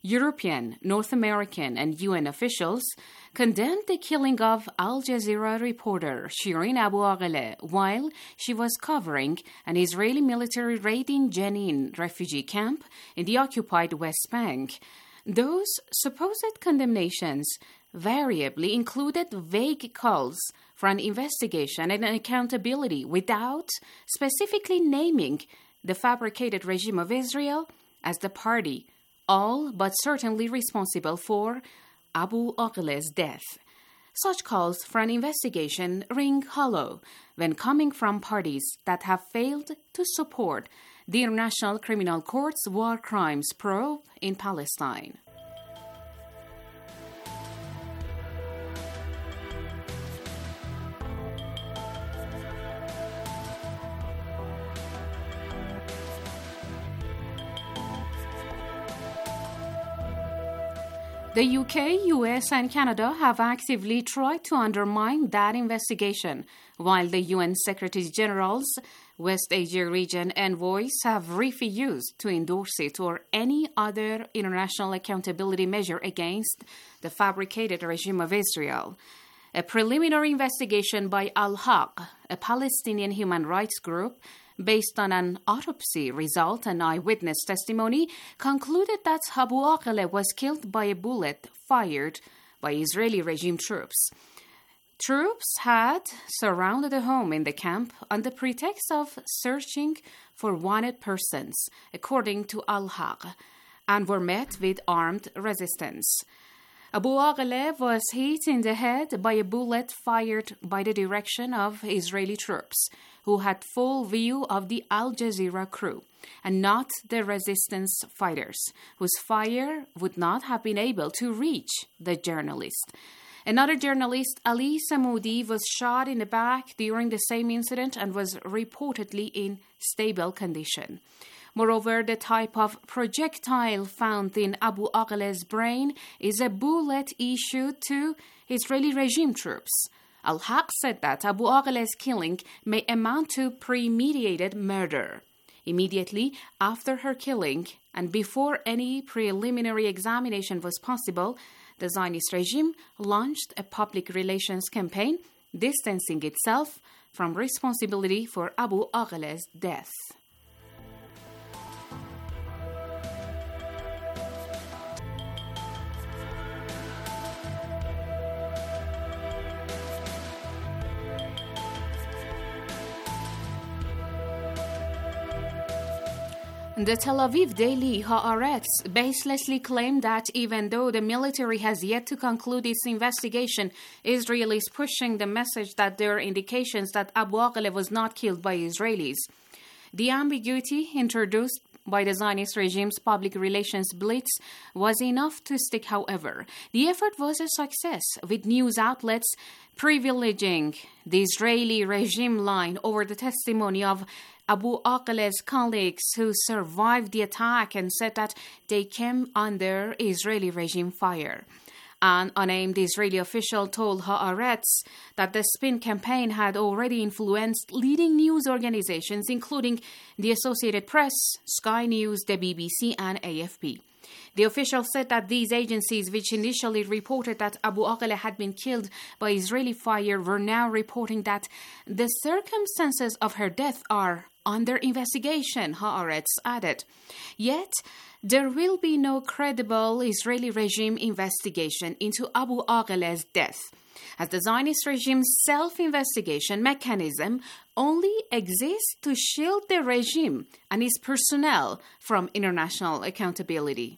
European, North American, and UN officials condemned the killing of Al Jazeera reporter Shireen Abu Akleh while she was covering an Israeli military raid in Jenin refugee camp in the occupied West Bank. Those supposed condemnations variably included vague calls for an investigation and accountability without specifically naming the fabricated regime of Israel as the party all but certainly responsible for Abu Akleh's death. Such calls for an investigation ring hollow when coming from parties that have failed to support the International Criminal Court's war crimes probe in Palestine. The UK, US, and Canada have actively tried to undermine that investigation, while the UN Secretary General's West Asia region envoys have refused to endorse it or any other international accountability measure against the fabricated regime of Israel. A preliminary investigation by Al-Haq, a Palestinian human rights group, based on an autopsy result and eyewitness testimony, concluded that Abu Akleh was killed by a bullet fired by Israeli regime troops. Troops had surrounded a home in the camp on the pretext of searching for wanted persons, according to Al-Haq, and were met with armed resistance. Abu Akleh was hit in the head by a bullet fired by the direction of Israeli troops, who had full view of the Al Jazeera crew, and not the resistance fighters, whose fire would not have been able to reach the journalist. Another journalist, Ali Samoudi, was shot in the back during the same incident and was reportedly in stable condition. Moreover, the type of projectile found in Abu Akleh's brain is a bullet issued to Israeli regime troops. Al-Haq said that Abu Akleh's killing may amount to premeditated murder. Immediately after her killing, and before any preliminary examination was possible, the Zionist regime launched a public relations campaign distancing itself from responsibility for Abu Akleh's death. The Tel Aviv daily Haaretz baselessly claimed that even though the military has yet to conclude its investigation, Israel is pushing the message that there are indications that Abu Akleh was not killed by Israelis. The ambiguity introduced by the Zionist regime's public relations blitz was enough to stick, however. The effort was a success, with news outlets privileging the Israeli regime line over the testimony of Abu Akleh's colleagues who survived the attack and said that they came under Israeli regime fire. An unnamed Israeli official told Haaretz that the spin campaign had already influenced leading news organizations, including the Associated Press, Sky News, the BBC, and AFP. The official said that these agencies, which initially reported that Abu Akleh had been killed by Israeli fire, were now reporting that the circumstances of her death are under investigation, Haaretz added. Yet, there will be no credible Israeli regime investigation into Abu Akleh's death, as the Zionist regime's self-investigation mechanism only exists to shield the regime and its personnel from international accountability.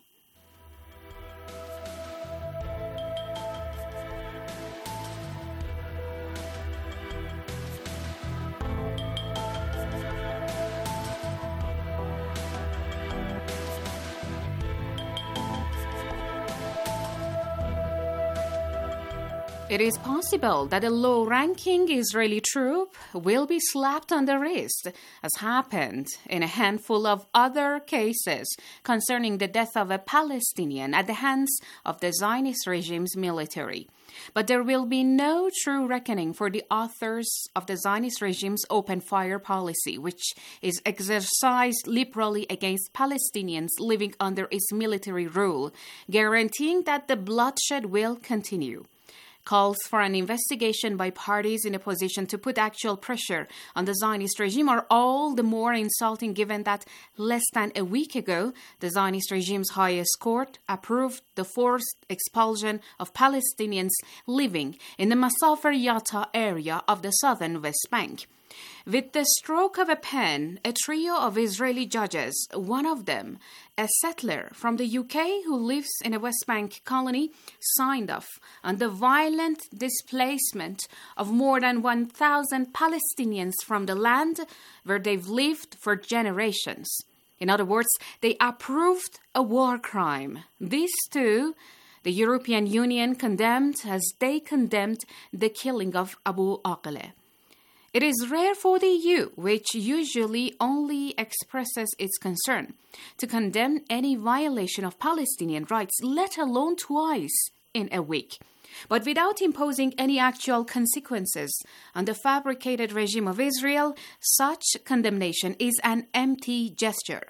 It is possible that a low-ranking Israeli troop will be slapped on the wrist, as happened in a handful of other cases concerning the death of a Palestinian at the hands of the Zionist regime's military. But there will be no true reckoning for the authors of the Zionist regime's open fire policy, which is exercised liberally against Palestinians living under its military rule, guaranteeing that the bloodshed will continue. Calls for an investigation by parties in a position to put actual pressure on the Zionist regime are all the more insulting given that less than a week ago, the Zionist regime's highest court approved the forced expulsion of Palestinians living in the Masafer Yatta area of the southern West Bank. With the stroke of a pen, a trio of Israeli judges, one of them, a settler from the UK who lives in a West Bank colony, signed off on the violent displacement of more than 1,000 Palestinians from the land where they've lived for generations. In other words, they approved a war crime. This too, the European Union condemned as they condemned the killing of Abu Akleh. It is rare for the EU, which usually only expresses its concern, to condemn any violation of Palestinian rights, let alone twice in a week, but without imposing any actual consequences on the fabricated regime of Israel. Such condemnation is an empty gesture.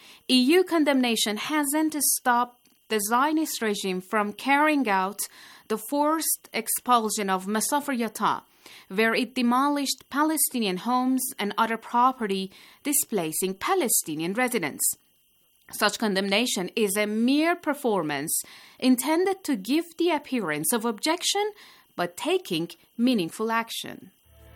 EU condemnation hasn't stopped the Zionist regime from carrying out the forced expulsion of Masafer Yatta, where it demolished Palestinian homes and other property, displacing Palestinian residents. Such condemnation is a mere performance intended to give the appearance of objection, but taking meaningful action.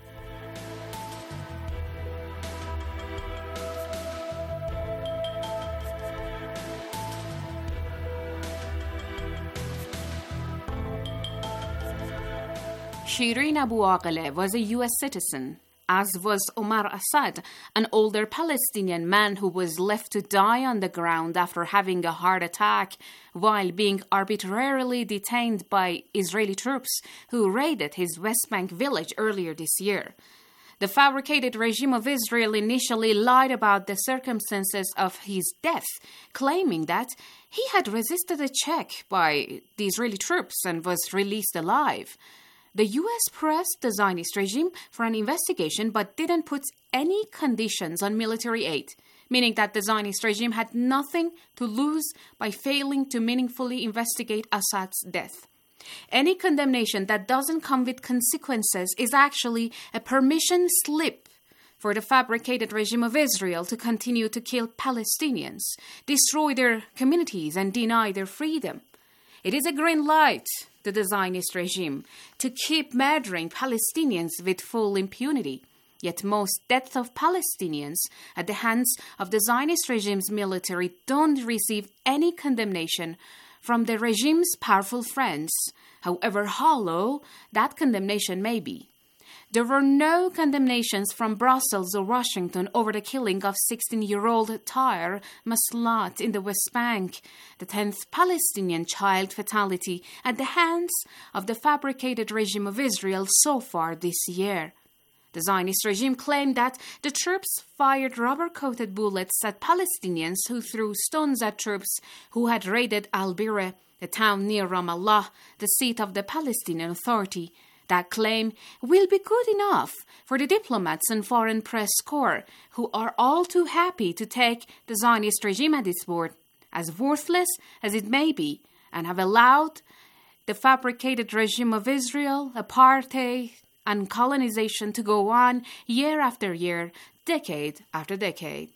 Shireen Abu Akleh was a U.S. citizen, as was Omar Assad, an older Palestinian man who was left to die on the ground after having a heart attack while being arbitrarily detained by Israeli troops who raided his West Bank village earlier this year. The fabricated regime of Israel initially lied about the circumstances of his death, claiming that he had resisted a check by the Israeli troops and was released alive. The U.S. pressed the Zionist regime for an investigation but didn't put any conditions on military aid, meaning that the Zionist regime had nothing to lose by failing to meaningfully investigate Assad's death. Any condemnation that doesn't come with consequences is actually a permission slip for the fabricated regime of Israel to continue to kill Palestinians, destroy their communities, and deny their freedom. It is a green light to the Zionist regime to keep murdering Palestinians with full impunity. Yet most deaths of Palestinians at the hands of the Zionist regime's military don't receive any condemnation from the regime's powerful friends, however hollow that condemnation may be. There were no condemnations from Brussels or Washington over the killing of 16-year-old Tahir Maslat in the West Bank, the 10th Palestinian child fatality at the hands of the fabricated regime of Israel so far this year. The Zionist regime claimed that the troops fired rubber-coated bullets at Palestinians who threw stones at troops who had raided Al-Bireh, a town near Ramallah, the seat of the Palestinian Authority. That claim will be good enough for the diplomats and foreign press corps, who are all too happy to take the Zionist regime at its word, as worthless as it may be, and have allowed the fabricated regime of Israel, apartheid, and colonization to go on year after year, decade after decade.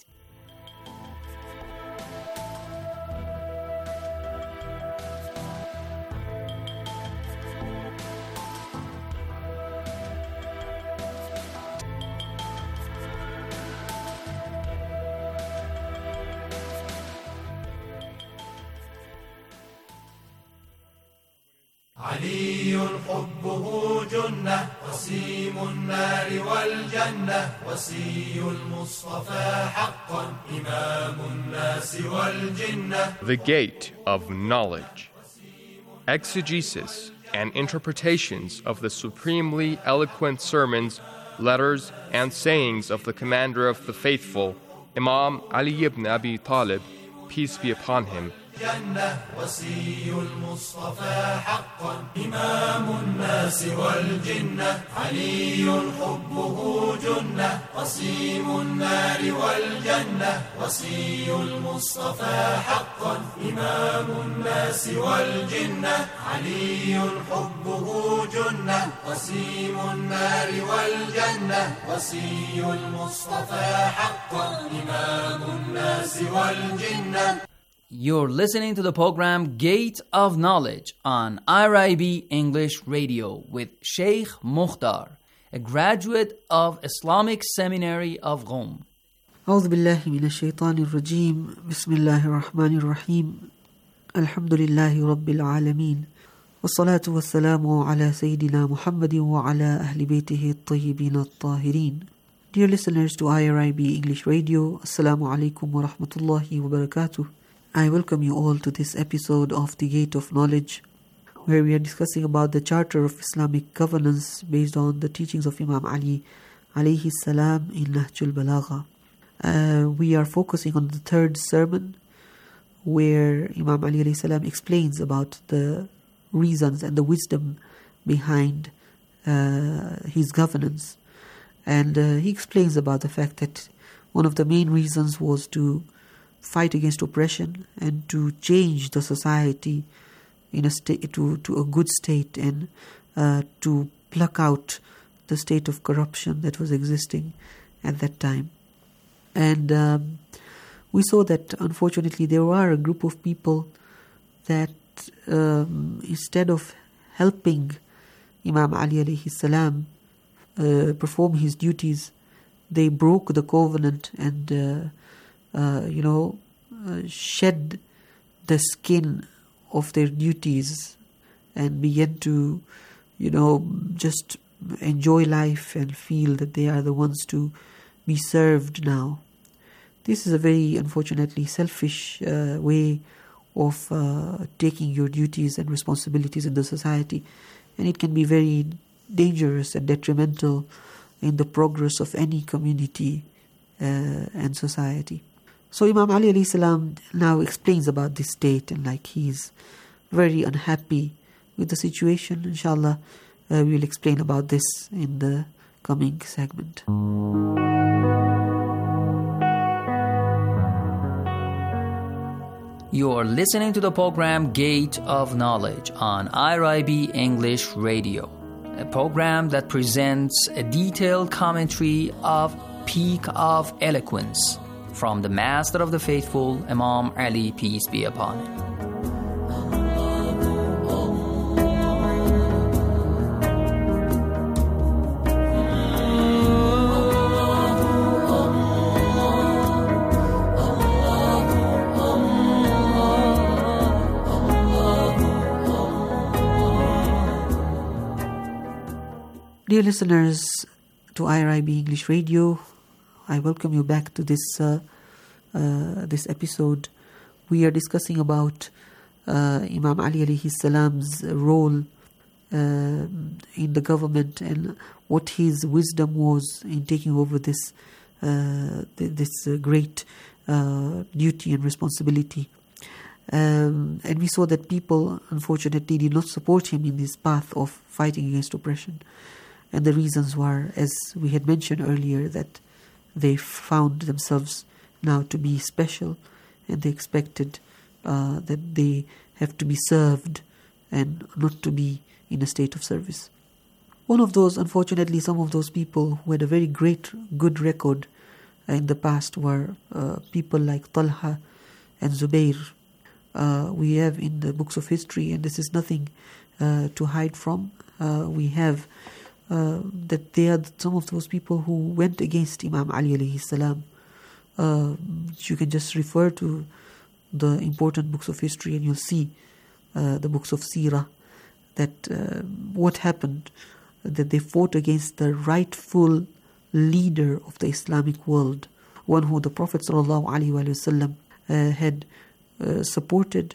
علي حبه جنة قسيم النار والجنة وصي المصطفى حقا إمام الناس والجنة. The Gate of Knowledge. Exegesis and interpretations of the supremely eloquent sermons, letters, and sayings of the Commander of the Faithful, Imam Ali ibn Abi Talib, peace be upon him. جنة وصي المصطفى حقا إمام الناس والجنة علي حبه جنة قسيم النار والجنة وصي المصطفى حقا إمام الناس والجنة علي حبه جنة قسيم النار والجنة وصي المصطفى حقا إمام الناس والجنة. You're listening to the program Gate of Knowledge on IRIB English Radio with Sheikh Mukhtar, a graduate of Islamic Seminary of Qom. أعوذ بالله من الشيطان الرجيم بسم الله الرحمن الرحيم الحمد لله رب العالمين والصلاة والسلام على سيدنا محمد وعلى أهل بيته الطيبين الطاهرين. Dear listeners to IRIB English Radio, Assalamu alaikum wa rahmatullahi wa barakatuh. I welcome you all to this episode of The Gate of Knowledge, where we are discussing about the Charter of Islamic Governance based on the teachings of Imam Ali alayhi salam in Nahjul Balagha. We are focusing on the third sermon, where Imam Ali alayhi salam explains about the reasons and the wisdom behind his governance. And he explains about the fact that one of the main reasons was to fight against oppression and to change the society in a state to a good state, and to pluck out the state of corruption that was existing at that time. And we saw that unfortunately there were a group of people that instead of helping Imam Ali alayhi salam perform his duties, they broke the covenant and shed the skin of their duties and began to, just enjoy life and feel that they are the ones to be served now. This is a very, unfortunately, selfish way of taking your duties and responsibilities in the society, and it can be very dangerous and detrimental in the progress of any community and society. So Imam Ali alayhi salam now explains about this state, and he's very unhappy with the situation. Inshallah, we will explain about this in the coming segment. You are listening to the program Gate of Knowledge on IRIB English Radio, a program that presents a detailed commentary of Peak of Eloquence from the Master of the Faithful, Imam Ali, peace be upon him. Dear listeners to IRIB English Radio, I welcome you back to this episode. We are discussing about Imam Ali alayhi salam's role in the government and what his wisdom was in taking over this great duty and responsibility. And we saw that people, unfortunately, did not support him in this path of fighting against oppression. And the reasons were, as we had mentioned earlier, that they found themselves now to be special, and they expected that they have to be served and not to be in a state of service. One of those, unfortunately, some of those people who had a very good record in the past were people like Talha and Zubair. We have in the books of history, and this is nothing to hide from, we have that they are some of those people who went against Imam Ali alayhi salam. You can just refer to the important books of history and you'll see the books of Seerah that what happened, that they fought against the rightful leader of the Islamic world, one who the Prophet ﷺ had supported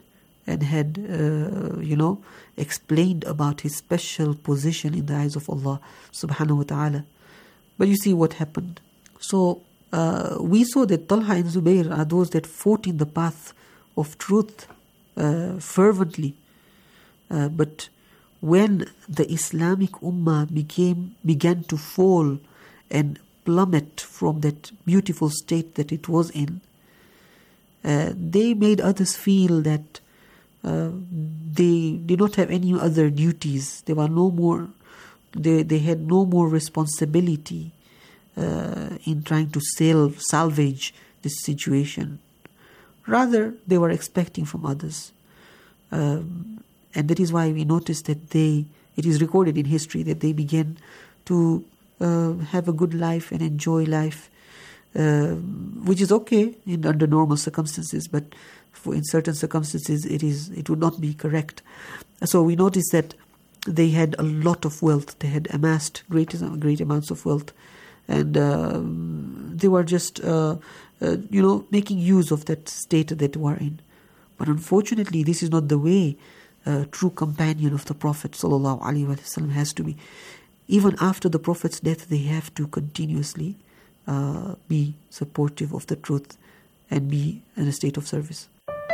and had, explained about his special position in the eyes of Allah subhanahu wa ta'ala. But you see what happened. So we saw that Talha and Zubair are those that fought in the path of truth fervently. But when the Islamic Ummah began to fall and plummet from that beautiful state that it was in, they made others feel that they did not have any other duties. They were no more. They had no more responsibility in trying to salvage this situation. Rather, they were expecting from others. And that is why we noticed that it is recorded in history that they began to have a good life and enjoy life, which is okay under normal circumstances, but in certain circumstances it would not be correct. So we noticed that they had a lot of wealth. They had amassed great amounts of wealth, and they were just making use of that state that they were in. But unfortunately, this is not the way a true companion of the Prophet ﷺ has to be. Even after the Prophet's death, they have to continuously be supportive of the truth and be in a state of service.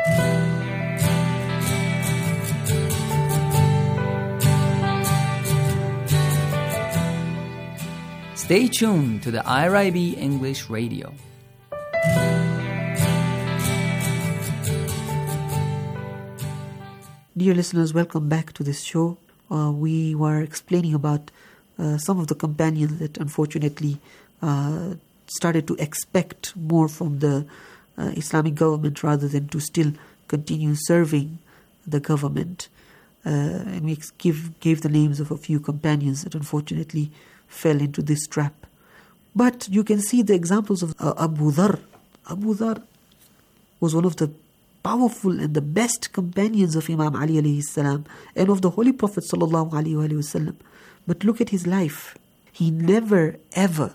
Stay tuned to the IRIB English Radio. Dear listeners, welcome back to this show. We were explaining about some of the companions that unfortunately started to expect more from the Islamic government rather than to still continue serving the government. And we gave the names of a few companions that unfortunately fell into this trap. But you can see the examples of Abu Dhar. Abu Dhar was one of the powerful and the best companions of Imam Ali alayhi salam and of the Holy Prophet sallallahu alayhi wasallam. But look at his life. He never ever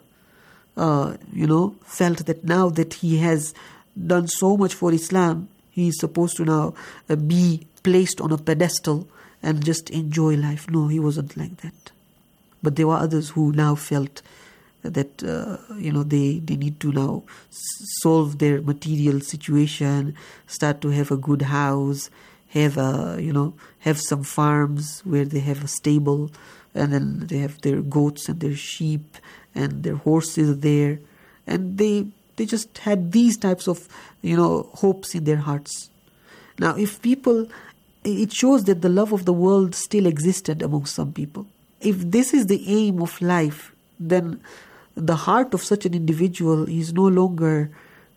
felt that now that he has done so much for Islam, he is supposed to now be placed on a pedestal and just enjoy life. No, he wasn't like that. But there were others who now felt that they need to now solve their material situation, start to have a good house, have some farms where they have a stable, and then they have their goats and their sheep and their horses there, and they just had these types of hopes in their hearts. Now, it shows that the love of the world still existed among some people. If this is the aim of life, then the heart of such an individual is no longer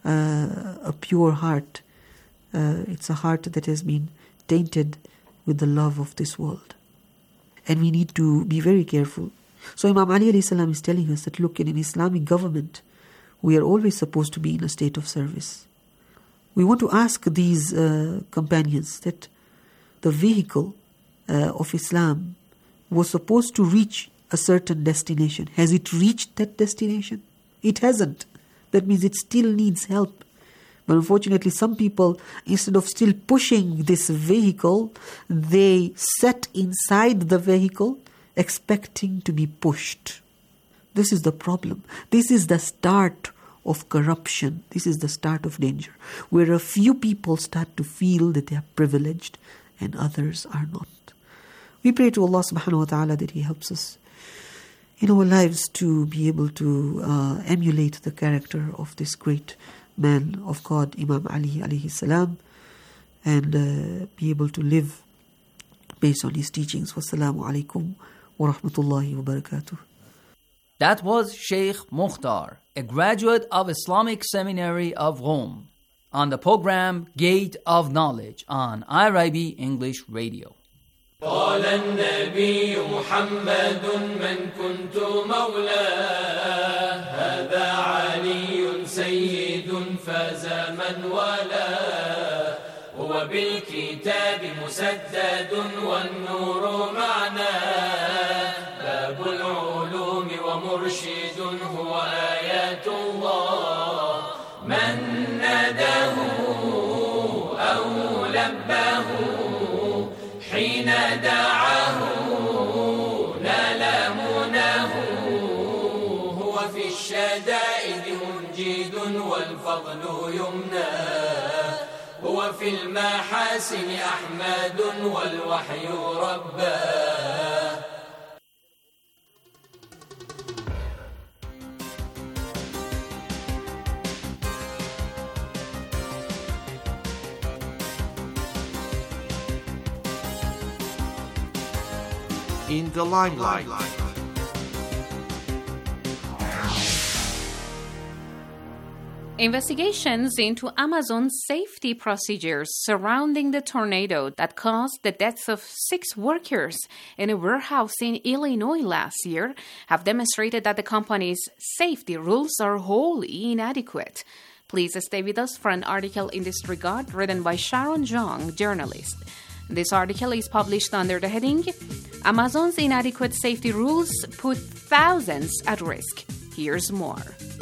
a pure heart. It's a heart that has been tainted with the love of this world. And we need to be very careful. So Imam Ali alayhi salam is telling us that, look, in an Islamic government, we are always supposed to be in a state of service. We want to ask these companions that the vehicle of Islam was supposed to reach a certain destination. Has it reached that destination? It hasn't. That means it still needs help. But unfortunately, some people, instead of still pushing this vehicle, they sat inside the vehicle expecting to be pushed. This is the problem. This is the start of corruption. This is the start of danger, where a few people start to feel that they are privileged and others are not. We pray to Allah subhanahu wa ta'ala that He helps us in our lives to be able to emulate the character of this great man of God, Imam Ali alayhi salam, and be able to live based on his teachings. Wassalamu alaikum wa rahmatullahi wa barakatuh. That was Sheikh Mukhtar, a graduate of Islamic Seminary of Rome, on the program Gate of Knowledge on IRIB English Radio. قال النبي محمد من كنت مولاه هذا علي سيد فاز من والاه هو بالكتاب مسدد والنور معناه باب العلوم ومرشد هو آيات الله من ناداه أو لباه وفي المحاسن أحمد والوحي رباه. In the limelight. Investigations into Amazon's safety procedures surrounding the tornado that caused the deaths of 6 workers in a warehouse in Illinois last year have demonstrated that the company's safety rules are wholly inadequate. Please stay with us for an article in this regard written by Sharon Zhang, journalist. This article is published under the heading, Amazon's inadequate safety rules put thousands at risk. Here's more.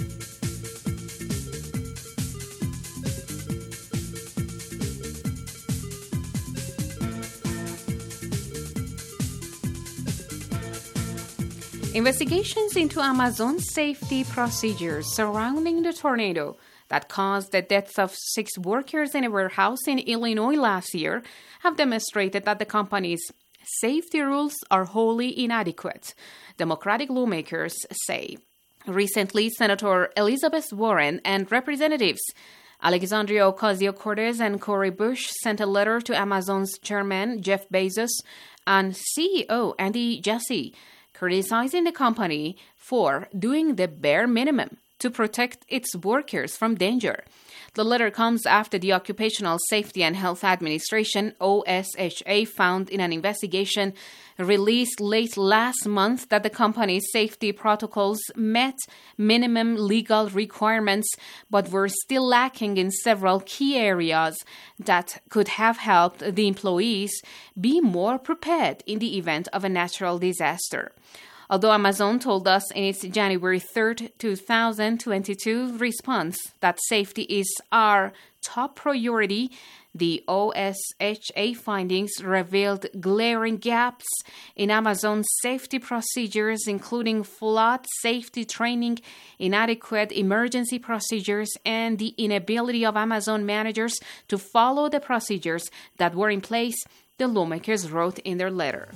Investigations into Amazon's safety procedures surrounding the tornado that caused the deaths of 6 workers in a warehouse in Illinois last year have demonstrated that the company's safety rules are wholly inadequate, Democratic lawmakers say. Recently, Senator Elizabeth Warren and Representatives Alexandria Ocasio-Cortez and Cori Bush sent a letter to Amazon's chairman, Jeff Bezos, and CEO Andy Jassy, criticizing the company for doing the bare minimum to protect its workers from danger. The letter comes after the Occupational Safety and Health Administration, OSHA, found in an investigation released late last month that the company's safety protocols met minimum legal requirements but were still lacking in several key areas that could have helped the employees be more prepared in the event of a natural disaster. Although Amazon told us in its January 3, 2022 response that safety is our top priority, the OSHA findings revealed glaring gaps in Amazon's safety procedures, including flawed safety training, inadequate emergency procedures, and the inability of Amazon managers to follow the procedures that were in place, the lawmakers wrote in their letter.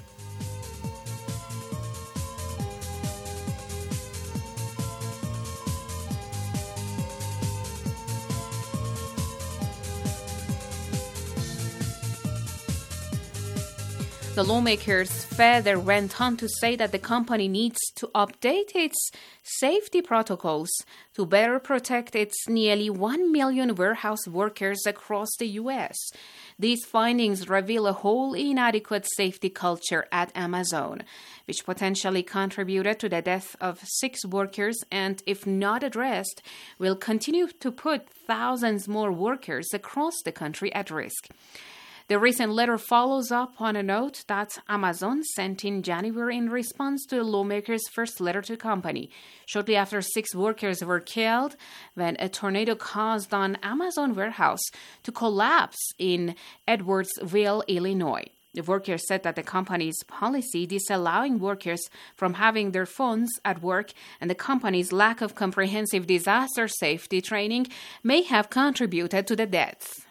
The lawmakers further went on to say that the company needs to update its safety protocols to better protect its nearly 1 million warehouse workers across the U.S. These findings reveal a wholly inadequate safety culture at Amazon, which potentially contributed to the death of 6 workers and, if not addressed, will continue to put thousands more workers across the country at risk. The recent letter follows up on a note that Amazon sent in January in response to the lawmakers' first letter to the company, shortly after 6 workers were killed when a tornado caused an Amazon warehouse to collapse in Edwardsville, Illinois. The workers said that the company's policy disallowing workers from having their phones at work and the company's lack of comprehensive disaster safety training may have contributed to the deaths.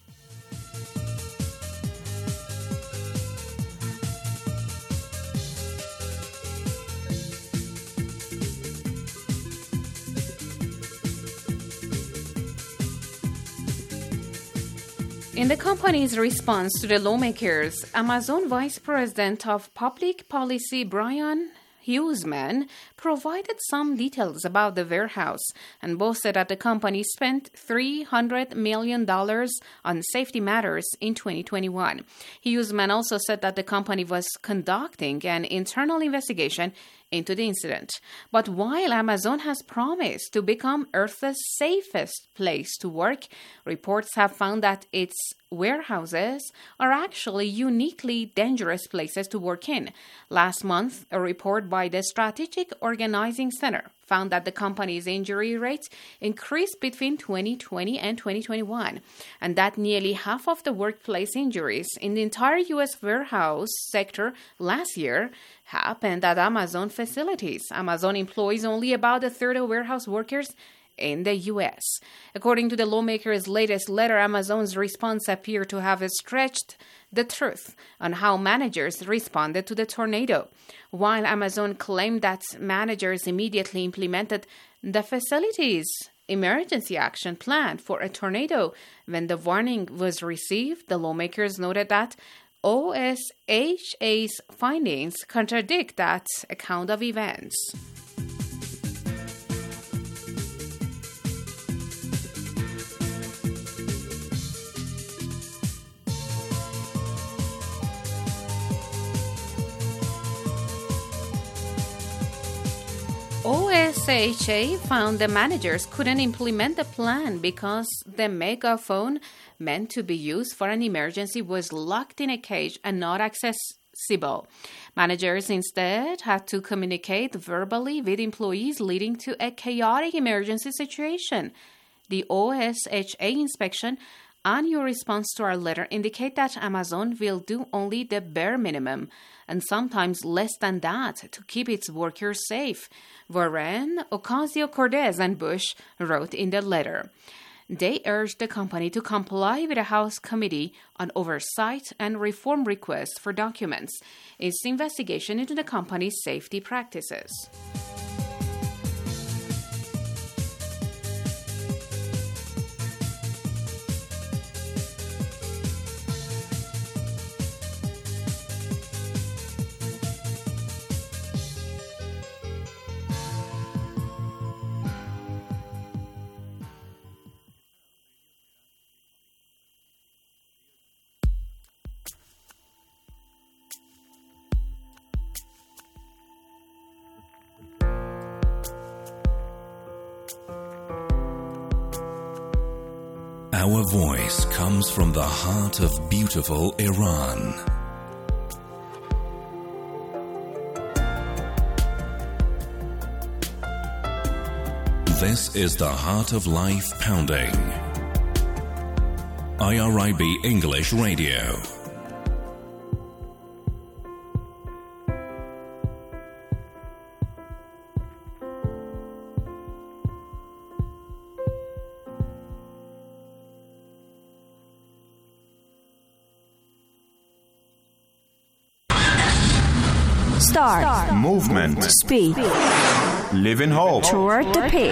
In the company's response to the lawmakers, Amazon Vice President of Public Policy Brian Huseman provided some details about the warehouse and boasted that the company spent $300 million on safety matters in 2021. Huseman also said that the company was conducting an internal investigation into the incident. But while Amazon has promised to become Earth's safest place to work, reports have found that its warehouses are actually uniquely dangerous places to work in. Last month, a report by the Strategic Organizing Center found that the company's injury rates increased between 2020 and 2021, and that nearly half of the workplace injuries in the entire U.S. warehouse sector last year happened at Amazon facilities. Amazon employs only about a third of warehouse workers in the U.S. According to the lawmakers' latest letter, Amazon's response appeared to have stretched the truth on how managers responded to the tornado. While Amazon claimed that managers immediately implemented the facility's emergency action plan for a tornado when the warning was received, the lawmakers noted that OSHA's findings contradict that account of events. OSHA found the managers couldn't implement the plan because the megaphone meant to be used for an emergency was locked in a cage and not accessible. Managers instead had to communicate verbally with employees, leading to a chaotic emergency situation. The OSHA inspection and your response to our letter indicate that Amazon will do only the bare minimum and sometimes less than that to keep its workers safe, Warren, Ocasio-Cortez, and Bush wrote in the letter. They urged the company to comply with a House Committee on Oversight and Reform request for documents, its investigation into the company's safety practices. Our voice comes from the heart of beautiful Iran. This is the Heart of Life Pounding. IRIB English Radio. Start. Movement. Speed. Live in hope. Toward the peak.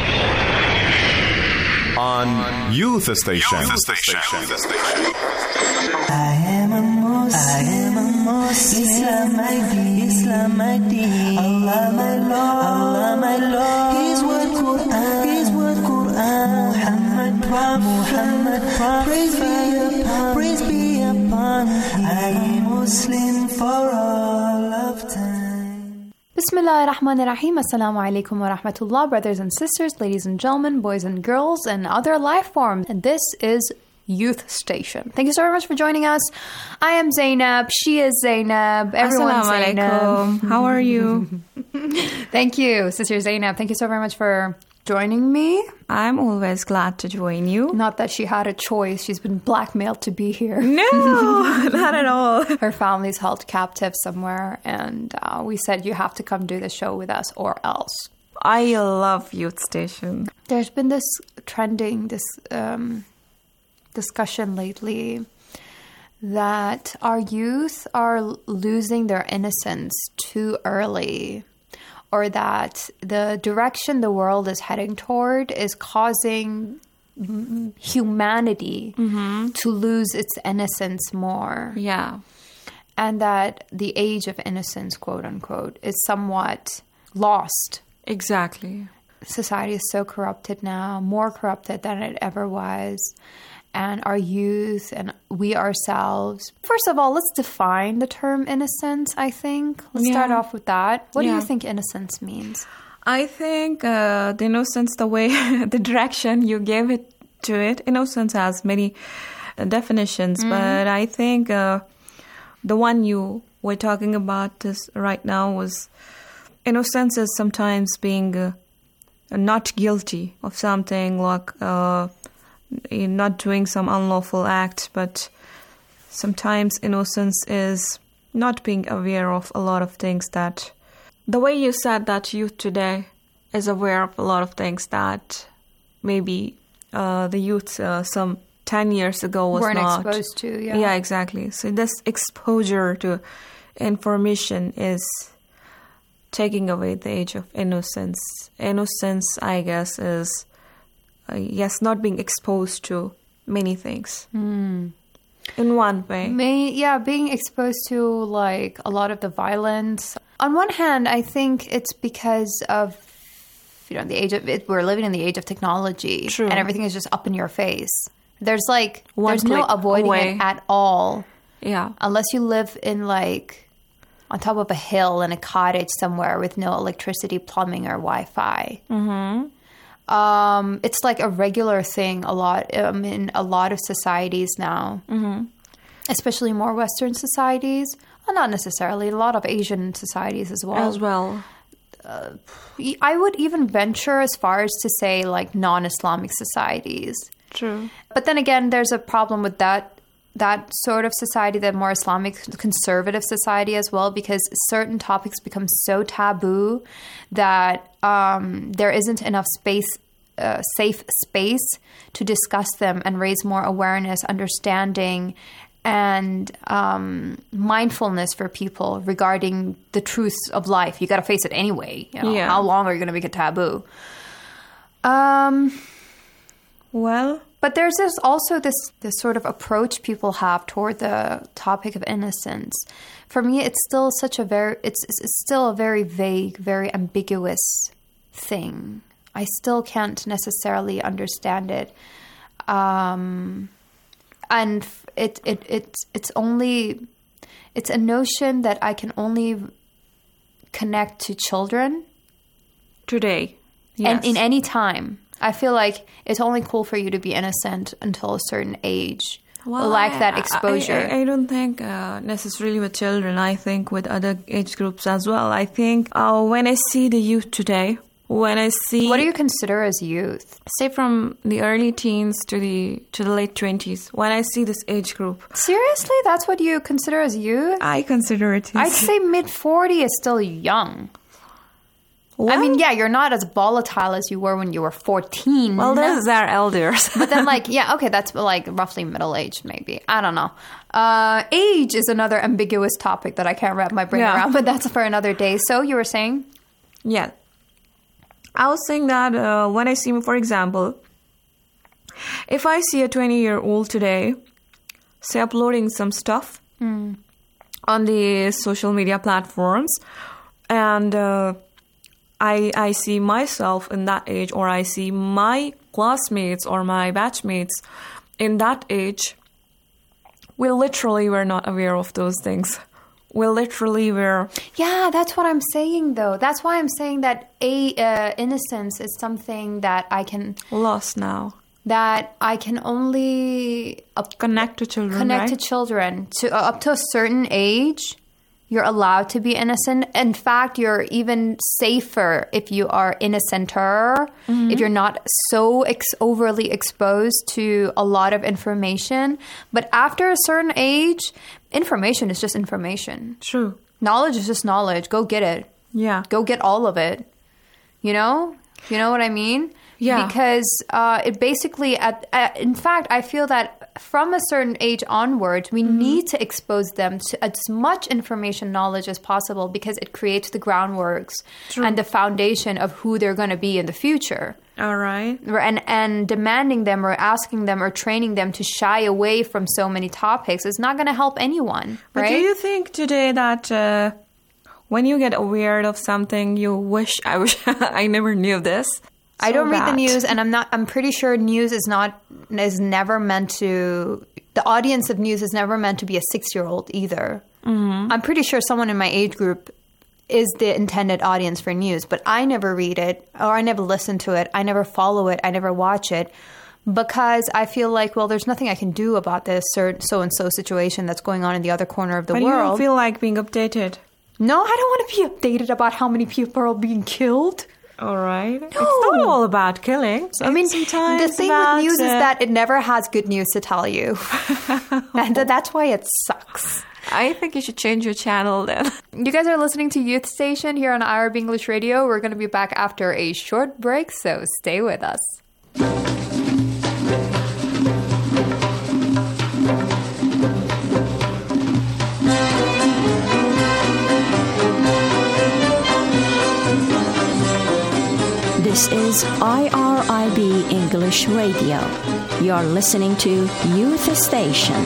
On Youth Station. I am a Muslim. Islam my deen. Allah my Lord. His word Quran. Muhammad praise be upon him. I am Muslim for all of time. Bismillah ar-Rahman ar-Rahim. Assalamu alaikum wa rahmatullah, brothers and sisters, ladies and gentlemen, boys and girls, and other life forms. And this is Youth Station. Thank you so very much for joining us. I am Zainab. She is Zainab. Everyone's Zainab. How are you? Thank you, Sister Zainab. Thank you so very much for joining me. I'm always glad to join you. Not that she had a choice. She's been blackmailed to be here. No, not at all. Her family's held captive somewhere, and we said you have to come do the show with us or else. I love Youth Station. There's been this trending, discussion lately that our youth are losing their innocence too early, or that the direction the world is heading toward is causing humanity to lose its innocence more. Yeah. And that the age of innocence, quote unquote, is somewhat lost. Exactly. Society is so corrupted now, more corrupted than it ever was. And our youth and we ourselves. First of all, let's define the term innocence, I think. Let's start off with that. What do you think innocence means? I think the innocence, the way, the direction you gave it to it, innocence has many definitions. But I think the one you were talking about this right now was innocence is sometimes being not guilty of something, like not doing some unlawful act, but sometimes innocence is not being aware of a lot of things. That the way you said that youth today is aware of a lot of things that maybe the youth some 10 years ago weren't not exposed to. Yeah, exactly. So this exposure to information is taking away the age of innocence. Innocence, I guess, is not being exposed to many things in one way. Being exposed to like a lot of the violence. On one hand, I think it's because of the age of it. We're living in the age of technology. True. And everything is just up in your face. There's One no click avoiding away. it at all. Yeah. Unless you live in on top of a hill in a cottage somewhere with no electricity, plumbing, or Wi-Fi. It's like a regular thing in a lot of societies now, especially more Western societies. Well, not necessarily. A lot of Asian societies as well. I would even venture as far as to say non-Islamic societies. True. But then again, there's a problem with that sort of society, the more Islamic conservative society as well, because certain topics become so taboo that there isn't enough safe space to discuss them and raise more awareness, understanding, and mindfulness for people regarding the truths of life. You got to face it anyway. How long are you going to make it taboo? But there's also this sort of approach people have toward the topic of innocence. For me, it's still it's still a very vague, very ambiguous thing. I still can't necessarily understand it, and it's a notion that I can only connect to children today, and in any time. I feel like it's only cool for you to be innocent until a certain age. That exposure. I don't think necessarily with children. I think with other age groups as well. I think when I see the youth today, what do you consider as youth? Say from the early teens to the late 20s. When I see this age group. Seriously? That's what you consider as youth? I consider it. I'd say mid-40 is still young. Well, I mean, you're not as volatile as you were when you were 14. Well, those are elders. But then, that's roughly middle-aged, maybe. I don't know. Age is another ambiguous topic that I can't wrap my brain around, but that's for another day. So, you were saying? Yeah. I was saying that when I see, for example, if I see a 20-year-old today, say, uploading some stuff on the social media platforms, and I see myself in that age, or I see my classmates or my batchmates in that age, we literally were not aware of those things. We literally were... Yeah, that's what I'm saying, though. That's why I'm saying that innocence is something that I can... Lost now. That I can only... Connect to children, Connect to children. Up to a certain age... You're allowed to be innocent. In fact, you're even safer if you are innocenter, if you're not so overly exposed to a lot of information. But after a certain age, information is just information. True. Knowledge is just knowledge. Go get it. Yeah. Go get all of it. You know? You know what I mean? Yeah. Because it basically, in fact, I feel that from a certain age onwards, we need to expose them to as much information knowledge as possible, because it creates the groundworks and the foundation of who they're going to be in the future. All right. And demanding them or asking them or training them to shy away from so many topics is not going to help anyone, right? But do you think today that when you get aware of something, you wish I never knew this? I don't read the news, and I'm pretty sure news is never meant to, the audience of news is never meant to be a 6-year-old either. I'm pretty sure someone in my age group is the intended audience for news, but I never read it, or I never listen to it, I never follow it, I never watch it, because I feel like, well, there's nothing I can do about this so-and-so situation that's going on in the other corner of the world. But you don't feel like being updated? No, I don't want to be updated about how many people are being killed. All right. No. It's not all about killing. I mean, the thing with news is that it never has good news to tell you. And that's why it sucks. I think you should change your channel then. You guys are listening to Youth Station here on Arab English Radio. We're going to be back after a short break, so stay with us. This is IRIB English Radio. You're listening to Youth Station.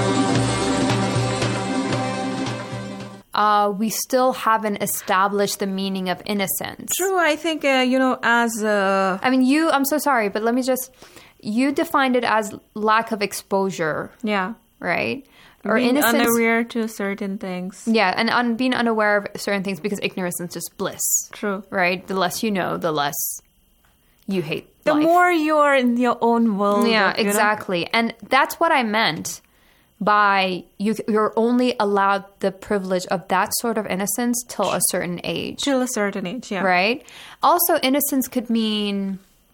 We still haven't established the meaning of innocence. True, I think, as... I'm so sorry, but let me just... You defined it as lack of exposure. Yeah. Right? Or being innocence, unaware to certain things. Yeah, and being unaware of certain things because ignorance is just bliss. True. Right? The less you know, the less you hate the life. more you're in your own world. Yeah, exactly. And that's what I meant by you're only allowed the privilege of that sort of innocence till a certain age. Till a certain age, yeah. Right? Also, innocence could mean...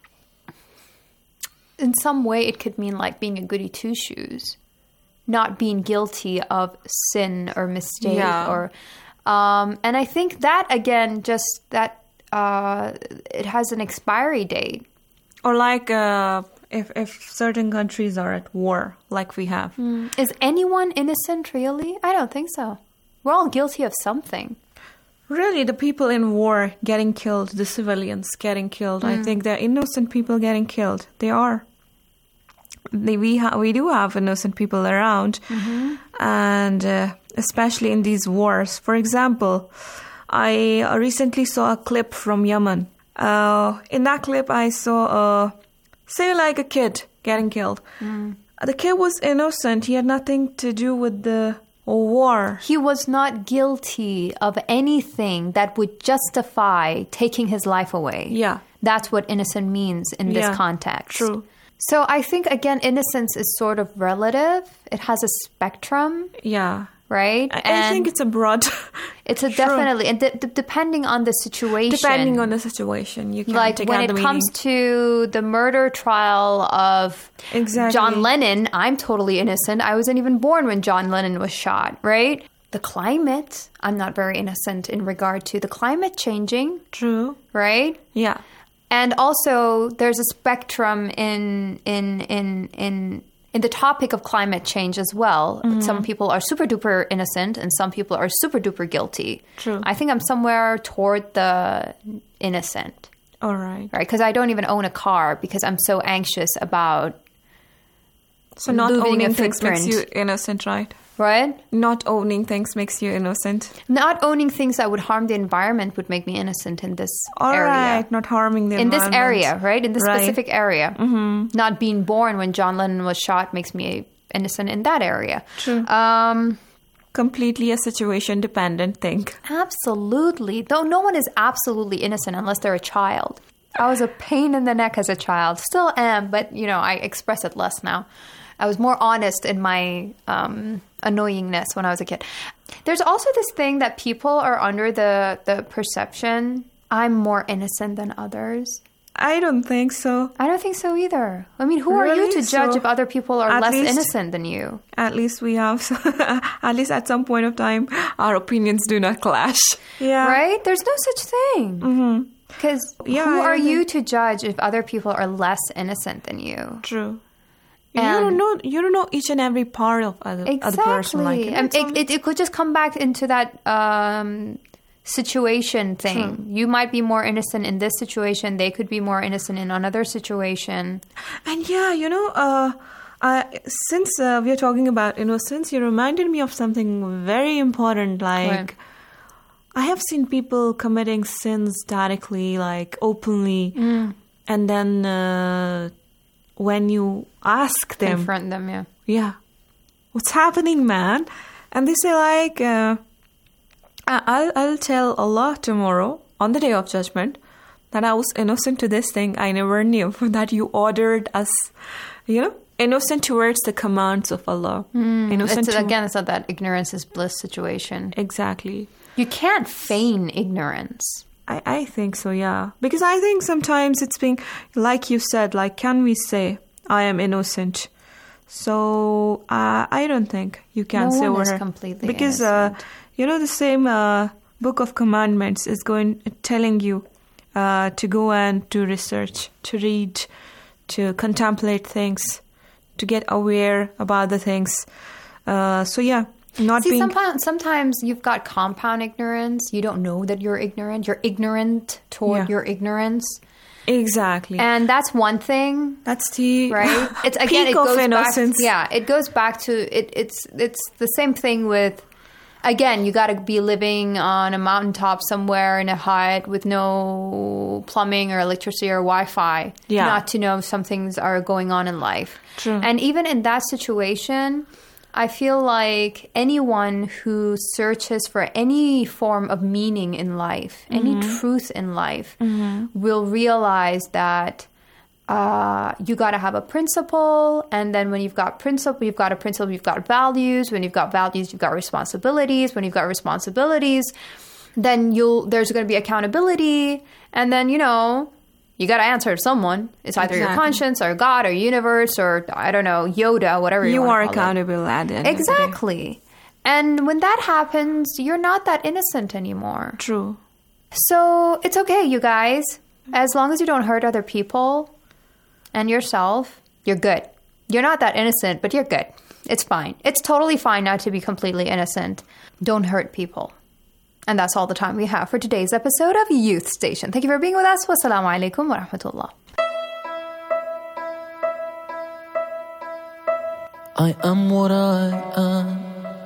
In some way, it could mean like being a goody two-shoes. Not being guilty of sin or mistake or and I think that again just that it has an expiry date. Or like if certain countries are at war like we have. Is anyone innocent really? I don't think so. We're all guilty of something. Really, the people in war getting killed, the civilians getting killed, I think they're innocent people getting killed. They are. We do have innocent people around, and especially in these wars. For example, I recently saw a clip from Yemen. In that clip, I saw, say like a kid getting killed. The kid was innocent. He had nothing to do with the war. He was not guilty of anything that would justify taking his life away. Yeah. That's what innocent means in this context. True. So I think, again, innocence is sort of relative. It has a spectrum. Yeah. Right? I think it's a broad... It's a definitely... And depending on the situation... Depending on the situation. You can't like, take when out it the comes to the murder trial of John Lennon, I'm totally innocent. I wasn't even born when John Lennon was shot, right? The climate, I'm not very innocent in regard to the climate changing. True. Right? Yeah. And also, there's a spectrum in the topic of climate change as well. Some people are super duper innocent, and some people are super duper guilty. True. I think I'm somewhere toward the innocent. All right. Right, because I don't even own a car because I'm so anxious about. So not owning things makes you innocent, right? Right? Not owning things makes you innocent. Not owning things that would harm the environment would make me innocent in this area. All right, not harming the environment. In this area, right? In this specific area. Not being born when John Lennon was shot makes me innocent in that area. True. Completely a situation-dependent thing. Absolutely. Though no one is absolutely innocent unless they're a child. I was a pain in the neck as a child. Still am, but, I express it less now. I was more honest in my annoyingness when I was a kid. There's also this thing that people are under the perception, I'm more innocent than others. I don't think so. I don't think so either. I mean, who are you to judge if other people are less innocent than you? At least we have, at least at some point of time, our opinions do not clash. Yeah. Right? There's no such thing. Because who are you to judge if other people are less innocent than you? True. You don't know each and every part of other person. Like it could just come back into that situation thing. True. You might be more innocent in this situation. They could be more innocent in another situation. And since we are talking about innocence, you reminded me of something very important. Like, I have seen people committing sins directly, like openly, and then when you ask them, confront them, what's happening, man? And they say like, I'll tell Allah tomorrow on the day of judgment that I was innocent to this thing I never knew, that you ordered us, innocent towards the commands of Allah. It's not that ignorance is bliss situation. Exactly. You can't feign ignorance. I think so, yeah. Because I think sometimes it's being, like you said, like, can we say, I am innocent So I don't think you can No say one over is her. completely because innocent. the same Book of Commandments is telling you to go and do research, to read, to contemplate things, to get aware about the things. Sometimes you've got compound ignorance. You don't know that you're ignorant. You're ignorant toward your ignorance. Exactly. And that's one thing. That's the right. It's again. peak of innocence. It goes back to it. It's the same thing with. Again, you got to be living on a mountaintop somewhere in a hut with no plumbing or electricity or Wi-Fi, not to know some things are going on in life. True. And even in that situation, I feel like anyone who searches for any form of meaning in life, any truth in life, will realize that you got to have a principle, and then when you've got principle, you've got a principle, you've got values. When you've got values, you've got responsibilities. When you've got responsibilities, then there's going to be accountability, and then you got to answer to someone. It's either your conscience or God or universe or I don't know, Yoda, whatever you want to call it. You are accountable at the end exactly. of the day. And when that happens, you're not that innocent anymore. True. So it's okay, you guys. As long as you don't hurt other people and yourself, you're good. You're not that innocent, but you're good. It's fine. It's totally fine not to be completely innocent. Don't hurt people. And that's all the time we have for today's episode of Youth Station. Thank you for being with us. Wassalamu alaikum wa rahmatullah. I am what I am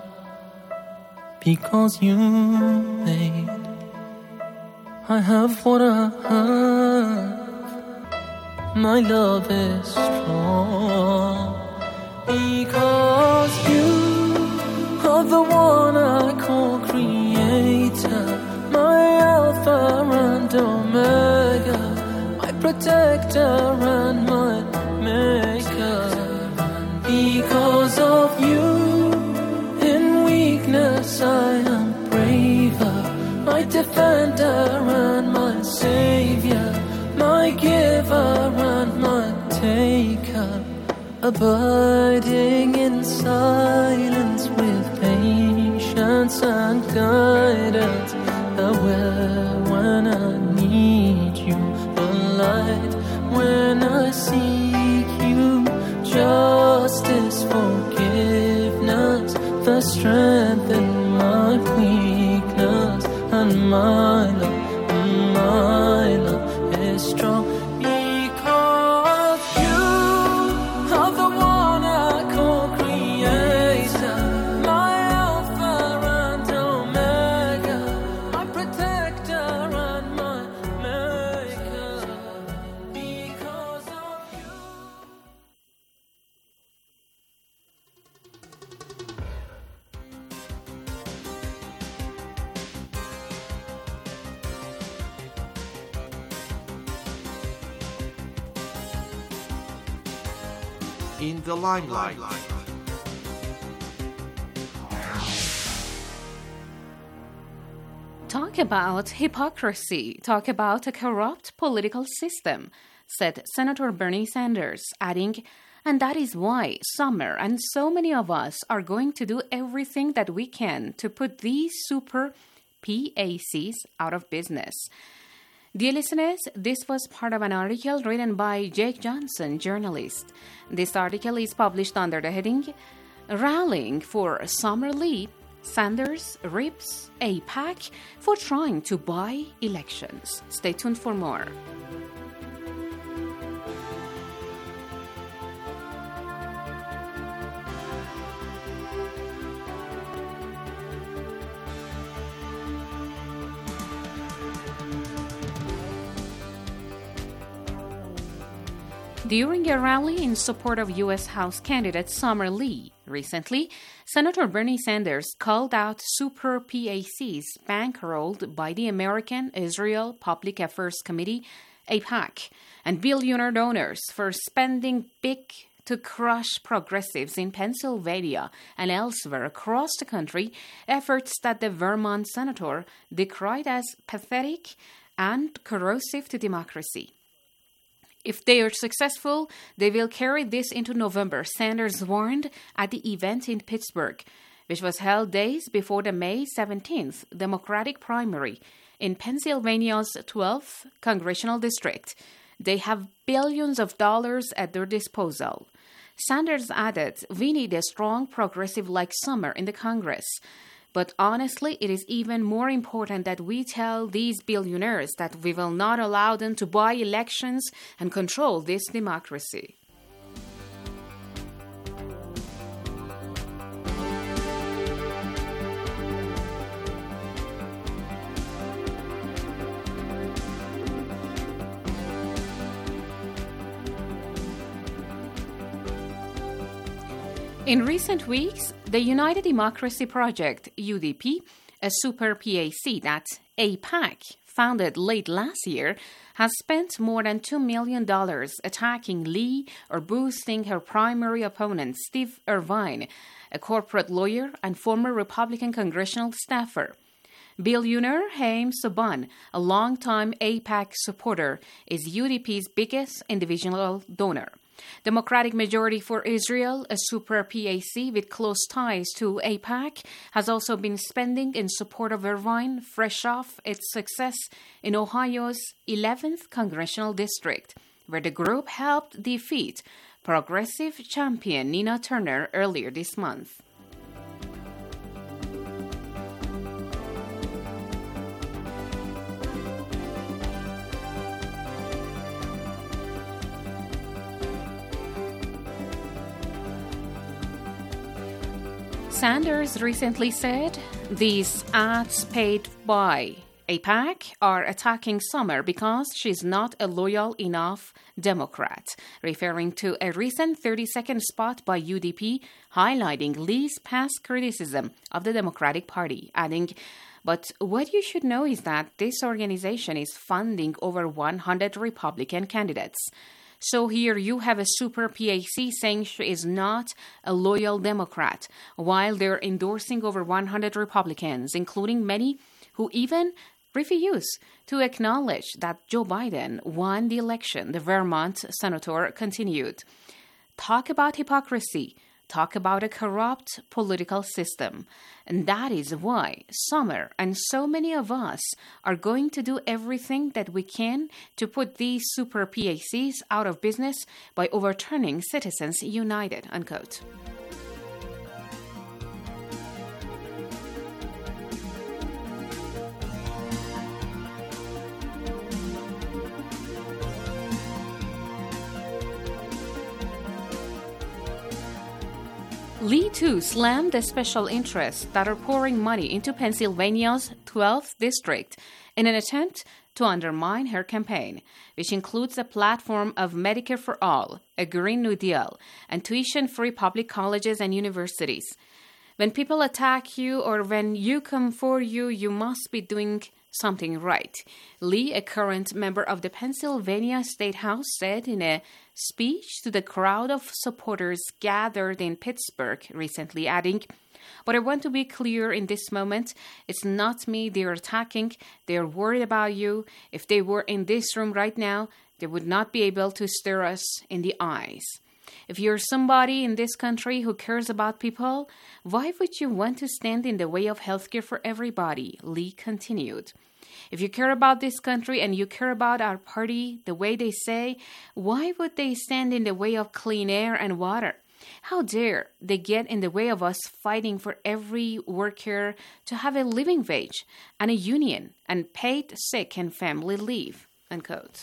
because you made. I have what I have. My love is strong because you are the one I call creator, my Alpha and Omega, my protector and my maker. Because of you, in weakness I am braver, my defender and my savior, my giver and my taker, abiding in silence with patience and guidance, aware when I need you, the light when I seek you, justice, forgiveness, the strength in my weakness, and my love is strong because you are the one I call creator, my Alpha and Omega, my protector and my maker. Because of you. In the limelight. Talk about hypocrisy. Talk about a corrupt political system, said Senator Bernie Sanders, adding, and that is why Summer and so many of us are going to do everything that we can to put these super PACs out of business. Dear listeners, this was part of an article written by Jake Johnson, journalist. This article is published under the heading, Rallying for Summer Lee, Sanders rips AIPAC for trying to buy elections. Stay tuned for more. During a rally in support of U.S. House candidate Summer Lee recently, Senator Bernie Sanders called out super PACs bankrolled by the American Israel Public Affairs Committee, AIPAC, and billionaire donors for spending big to crush progressives in Pennsylvania and elsewhere across the country, efforts that the Vermont senator decried as pathetic and corrosive to democracy. If they are successful, they will carry this into November, Sanders warned at the event in Pittsburgh, which was held days before the May 17th Democratic primary in Pennsylvania's 12th congressional district. They have billions of dollars at their disposal. Sanders added, "We need a strong progressive like Summer in the Congress. But honestly, it is even more important that we tell these billionaires that we will not allow them to buy elections and control this democracy." In recent weeks, the United Democracy Project, UDP, a super PAC, that's AIPAC, founded late last year, has spent more than $2 million attacking Lee or boosting her primary opponent, Steve Irvine, a corporate lawyer and former Republican congressional staffer. Billionaire Haim Saban, a longtime AIPAC supporter, is UDP's biggest individual donor. Democratic Majority for Israel, a super PAC with close ties to AIPAC, has also been spending in support of Irvine, fresh off its success in Ohio's 11th congressional district, where the group helped defeat progressive champion Nina Turner earlier this month. Sanders recently said, "These ads paid by AIPAC are attacking Summer because she's not a loyal enough Democrat," referring to a recent 30-second spot by UDP highlighting Lee's past criticism of the Democratic Party, adding, "But what you should know is that this organization is funding over 100 Republican candidates. So here you have a super PAC saying she is not a loyal Democrat, while they're endorsing over 100 Republicans, including many who even refuse to acknowledge that Joe Biden won the election," the Vermont senator continued. "Talk about hypocrisy. Talk about a corrupt political system. And that is why Summer and so many of us are going to do everything that we can to put these super PACs out of business by overturning Citizens United," unquote. Lee, too, slammed the special interests that are pouring money into Pennsylvania's 12th district in an attempt to undermine her campaign, which includes a platform of Medicare for All, a Green New Deal, and tuition-free public colleges and universities. When people attack you or when you come for you, you must be doing something right, Lee, a current member of the Pennsylvania State House, said in a speech to the crowd of supporters gathered in Pittsburgh recently, adding, "But I want to be clear in this moment, it's not me they're attacking, they're worried about you. If they were in this room right now, they would not be able to stare us in the eyes. If you're somebody in this country who cares about people, why would you want to stand in the way of healthcare for everybody?" Lee continued. "If you care about this country and you care about our party the way they say, why would they stand in the way of clean air and water? How dare they get in the way of us fighting for every worker to have a living wage and a union and paid sick and family leave," unquote.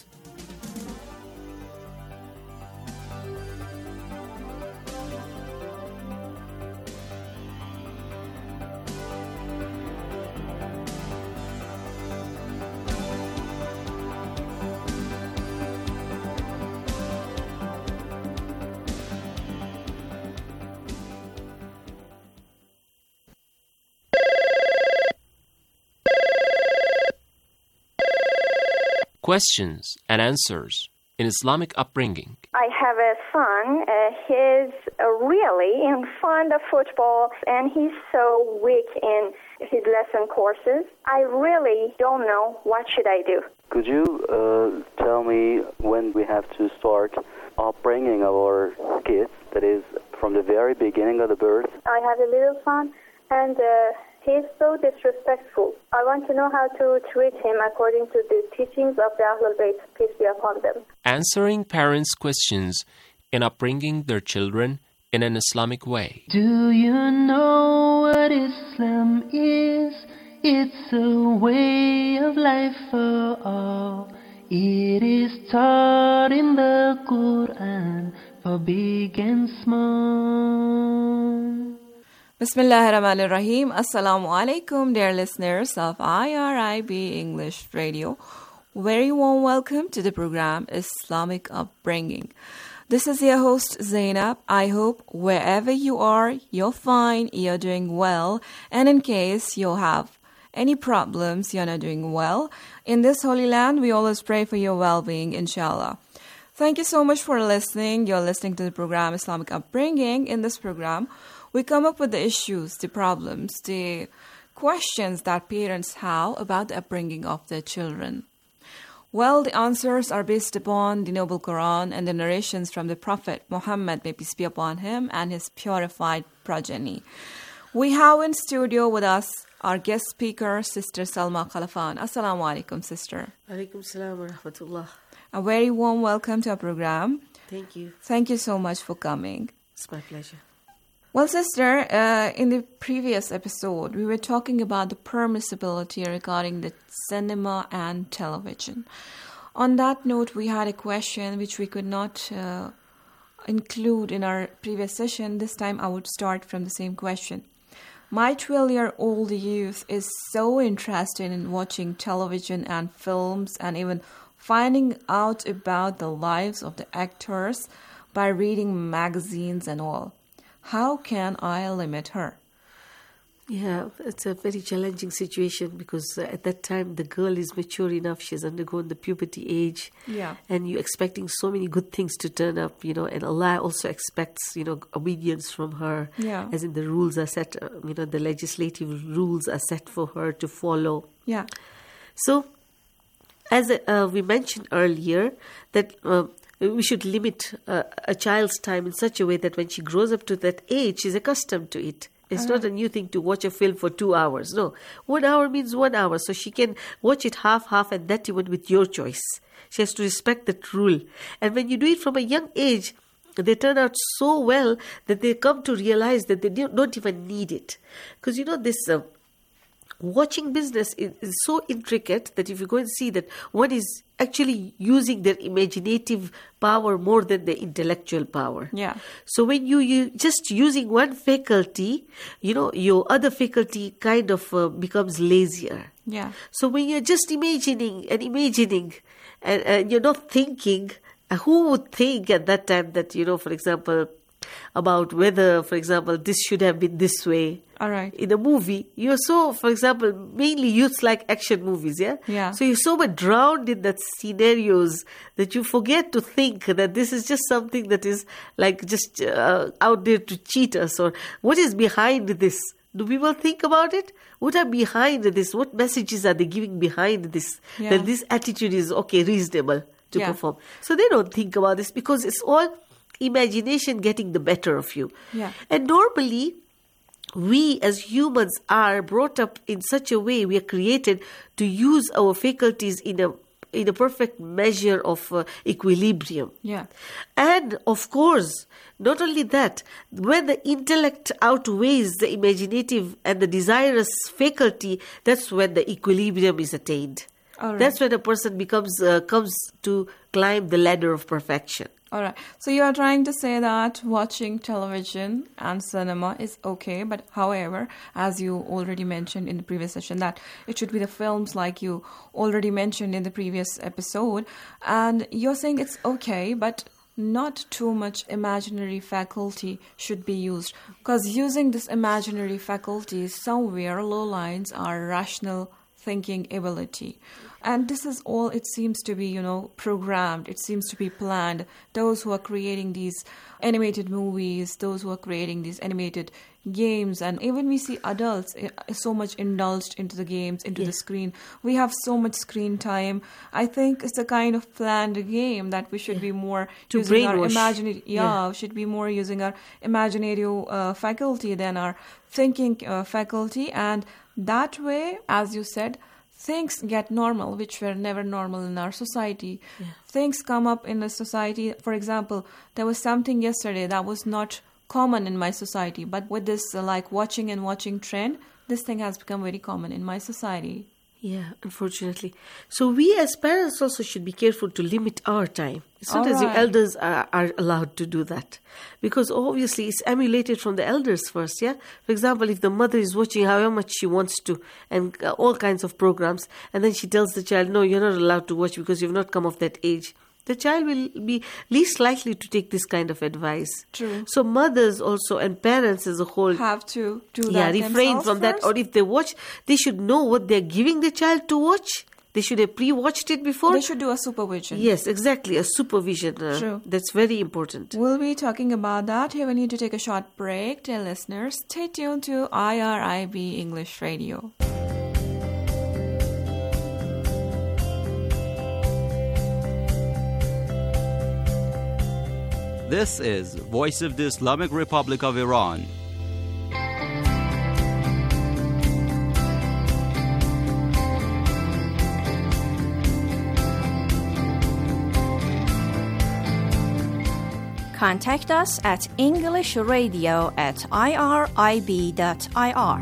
Questions and answers in Islamic upbringing. I have a son. His really fond of football, and he's so weak in his lesson courses. I really don't know what should I do. Could you tell me when we have to start upbringing our kids, that is, from the very beginning of the birth? I have a little son, and he's so disrespectful. I want to know how to treat him according to the teachings of the Ahlul Bayt, peace be upon them. Answering parents' questions in upbringing their children in an Islamic way. Do you know what Islam is? It's a way of life for all. It is taught in the Quran for big and small. Bismillahirrahmanirrahim. Assalamu alaikum, dear listeners of IRIB English Radio. Very warm welcome to the program Islamic Upbringing. This is your host Zainab. I hope wherever you are, you're fine, you're doing well. And in case you have any problems, you're not doing well, in this holy land, we always pray for your well-being, inshallah. Thank you so much for listening. You're listening to the program Islamic Upbringing. In this program, we come up with the issues, the problems, the questions that parents have about the upbringing of their children. Well, the answers are based upon the Noble Quran and the narrations from the Prophet Muhammad, may peace be upon him, and his purified progeny. We have in studio with us our guest speaker, Sister Salma Khalafan. Assalamu alaikum, sister. Alaikum salam wa rahmatullah. A very warm welcome to our program. Thank you. Thank you so much for coming. It's my pleasure. Well, sister, in the previous episode, we were talking about the permissibility regarding the cinema and television. On that note, we had a question which we could not include in our previous session. This time, I would start from the same question. My 12-year-old youth is so interested in watching television and films and even finding out about the lives of the actors by reading magazines and all. How can I limit her? Yeah, it's a very challenging situation because at that time the girl is mature enough, she's undergone the puberty age, and you're expecting so many good things to turn up, and Allah also expects, obedience from her, as in the rules are set, the legislative rules are set for her to follow. Yeah. So, as we mentioned earlier, that we should limit a child's time in such a way that when she grows up to that age, she's accustomed to it. It's not a new thing to watch a film for 2 hours. No, 1 hour means 1 hour. So she can watch it half, and that even with your choice. She has to respect that rule. And when you do it from a young age, they turn out so well that they come to realize that they don't even need it. Because this watching business is so intricate that if you go and see that one is actually using their imaginative power more than the intellectual power. Yeah. So when you just using one faculty, your other faculty kind of becomes lazier. Yeah. So when you're just imagining and you're not thinking, who would think at that time that, for example, about whether, for example, this should have been this way. All right. In a movie, you're so, for example, mainly youths like action movies, yeah? Yeah. So you're so much drowned in that scenarios that you forget to think that this is just something that is like just out there to cheat us, or what is behind this? Do people think about it? What are behind this? What messages are they giving behind this? Yeah. That this attitude is reasonable to perform. So they don't think about this because it's all imagination getting the better of you. Yeah. And normally, we as humans are brought up in such a way, we are created to use our faculties in a perfect measure of equilibrium. Yeah. And of course, not only that, when the intellect outweighs the imaginative and the desirous faculty, that's when the equilibrium is attained. All right. That's when a person comes to climb the ladder of perfection. All right. So you are trying to say that watching television and cinema is okay, but however, as you already mentioned in the previous session, that it should be the films like you already mentioned in the previous episode, and you're saying it's okay, but not too much imaginary faculty should be used, because using this imaginary faculty, somewhere low lines are rational thinking ability. And this is all, it seems to be, programmed. It seems to be planned. Those who are creating these animated movies, those who are creating these animated games, and even we see adults so much indulged into the games, into the screen. We have so much screen time. I think it's a kind of planned game that we should be more to using our brainwash. should be more using our imaginative faculty than our thinking faculty. And that way, as you said, things get normal, which were never normal in our society. Things come up in the society. For example, there was something yesterday that was not common in my society, but with this watching trend, this thing has become very common in my society. Yeah, unfortunately. So we as parents also should be careful to limit our time. It's not as if elders are allowed to do that. Because obviously it's emulated from the elders first, yeah? For example, if the mother is watching however much she wants to and all kinds of programs, and then she tells the child, no, you're not allowed to watch because you've not come of that age, the child will be least likely to take this kind of advice. True. So mothers also and parents as a whole have to do that. Refrain from that. Or if they watch, they should know what they're giving the child to watch. They should have pre-watched it before. They should do a supervision. Yes, exactly, a supervision. True. That's very important. We'll be talking about that. Here we need to take a short break. Dear listeners, stay tuned to IRIB English Radio. This is Voice of the Islamic Republic of Iran. Contact us at englishradio@irib.ir.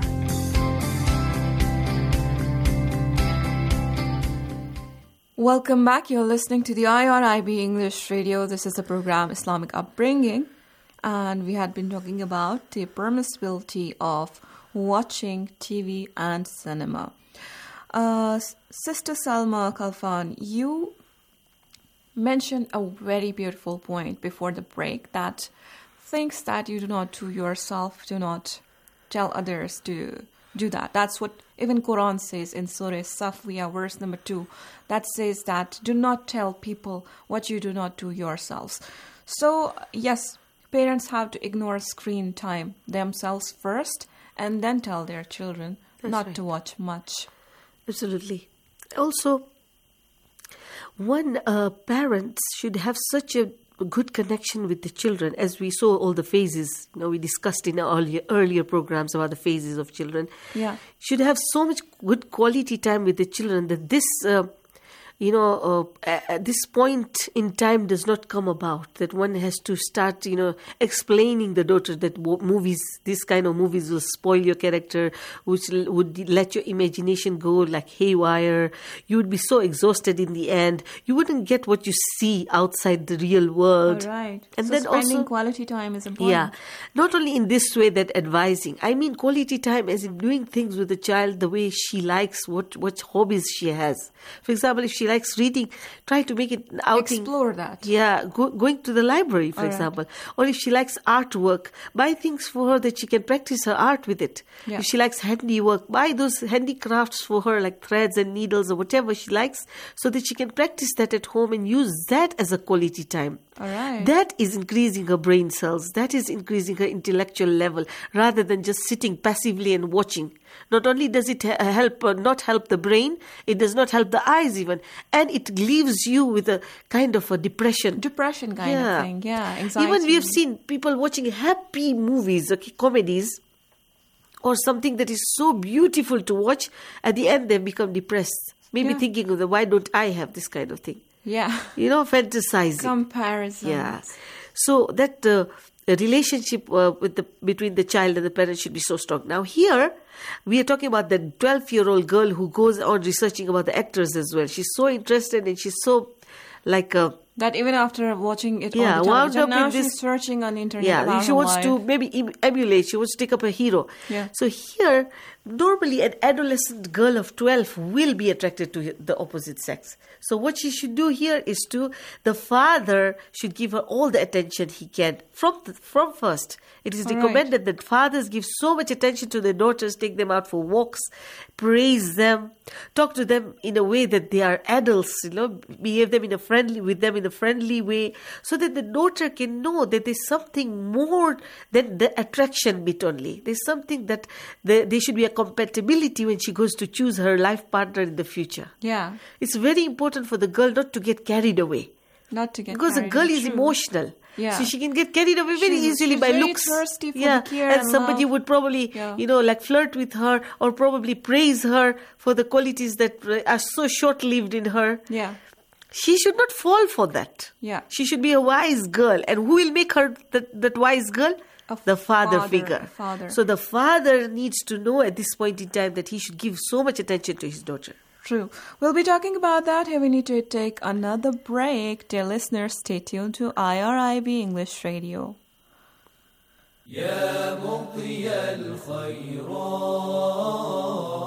Welcome back. You're listening to the IRIB English Radio. This is the program Islamic Upbringing. And we had been talking about the permissibility of watching TV and cinema. Sister Salma Khalfan, you mentioned a very beautiful point before the break, that things that you do not do yourself, do not tell others to do that. That's what even Quran says in Surah Safiyah, verse number 2. That says that do not tell people what you do not do yourselves. So, yes, parents have to ignore screen time themselves first and then tell their children to watch much. Absolutely. Also, parents should have such a good connection with the children, as we saw all the phases. We discussed in our earlier programs about the phases of children. Yeah, should have so much good quality time with the children that this at this point in time does not come about, that one has to start, explaining the daughter that this kind of movies will spoil your character, which would let your imagination go like haywire. You would be so exhausted in the end. You wouldn't get what you see outside the real world. All right. And so then spending also quality time is important. Yeah. Not only in this way that advising. I mean quality time as in doing things with the child the way she likes, what hobbies she has. For example, if she likes reading, try to make it an outing. Explore that. Yeah, going to the library, for example. Or if she likes artwork, buy things for her that she can practice her art with it. Yeah. If she likes handiwork, buy those handicrafts for her, like threads and needles or whatever she likes, so that she can practice that at home and use that as a quality time. All right. That is increasing her brain cells. That is increasing her intellectual level, rather than just sitting passively and watching. Not only does it not help the brain, it does not help the eyes even. And it leaves you with a kind of a depression. Depression kind of thing, yeah. Anxiety. Even we have seen people watching happy movies, comedies, or something that is so beautiful to watch. At the end, they become depressed. Maybe thinking of why don't I have this kind of thing? Yeah. Fantasizing. Comparisons. Yeah. So that the relationship between the child and the parent should be so strong. Now here, we are talking about the 12-year-old girl who goes on researching about the actors as well. She's so interested and she's so that even after watching it all the time, so now she's searching on the internet. Yeah, she wants to maybe emulate. She wants to take up a hero. Yeah. So here, normally an adolescent girl of 12 will be attracted to the opposite sex. So what she should do here is the father should give her all the attention he can from first. It is recommended that fathers give so much attention to their daughters, take them out for walks, praise them, talk to them in a way that they are adults, behave with them in a friendly way, so that the daughter can know that there's something more than the attraction bit only. There's something that there should be a compatibility when she goes to choose her life partner in the future. Yeah. It's very important for the girl not to get carried away. Because a girl is emotional. Yeah. So she can get carried away very easily by looks. Thirsty for the care and somebody love. Would probably, flirt with her or probably praise her for the qualities that are so short-lived in her. Yeah. She should not fall for that. Yeah. She should be a wise girl. And who will make her that wise girl? The father figure. So the father needs to know at this point in time that he should give so much attention to his daughter. True. We'll be talking about that. Here we need to take another break. Dear listeners, stay tuned to IRIB English Radio. يا مطي الخيرات